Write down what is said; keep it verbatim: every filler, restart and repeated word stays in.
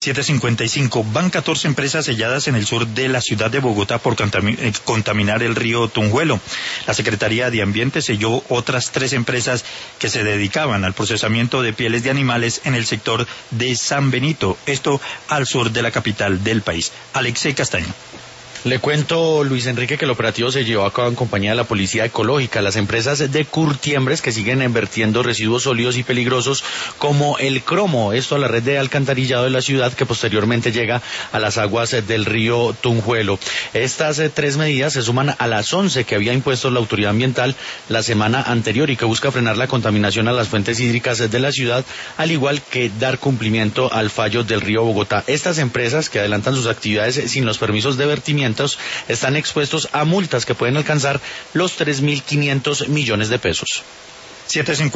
siete cincuenta y cinco. Van catorce empresas selladas en el sur de la ciudad de Bogotá por contaminar el río Tunjuelo. La Secretaría de Ambiente selló otras tres empresas que se dedicaban al procesamiento de pieles de animales en el sector de San Benito, esto al sur de la capital del país. Alexei Castaño. Le cuento, Luis Enrique, que el operativo se llevó a cabo en compañía de la Policía Ecológica. Las empresas de Curtiembres que siguen vertiendo residuos sólidos y peligrosos como el cromo, esto a la red de alcantarillado de la ciudad que posteriormente llega a las aguas del río Tunjuelo. Estas eh, tres medidas se suman a las once que había impuesto la autoridad ambiental la semana anterior y que busca frenar la contaminación a las fuentes hídricas de la ciudad, al igual que dar cumplimiento al fallo del río Bogotá. Estas empresas que adelantan sus actividades sin los permisos de vertimiento están expuestos a multas que pueden alcanzar los tres mil quinientos millones de pesos. siete cincuenta